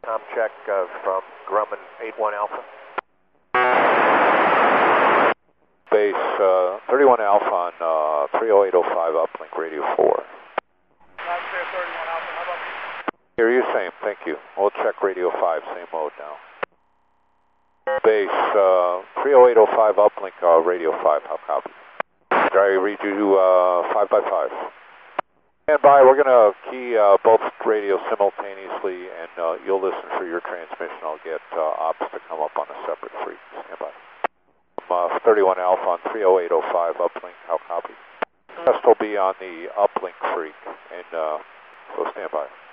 check from Grumman 81 Alpha. Base 31 Alpha on 30805 uplink radio 4. Last clear 31 Alpha, how about you? Hear you, same, thank you. We'll check radio 5, same mode now. Base 30805 uplink radio 5, how copy? Dry read you 5 by 5. Stand by, we're going to key both radios simultaneously and you'll listen for your transmission. I'll get ops to come up on a separate freak. Stand by. 31 Alpha on 30805 uplink, how copy? Rest will be on the uplink freak, and so stand by.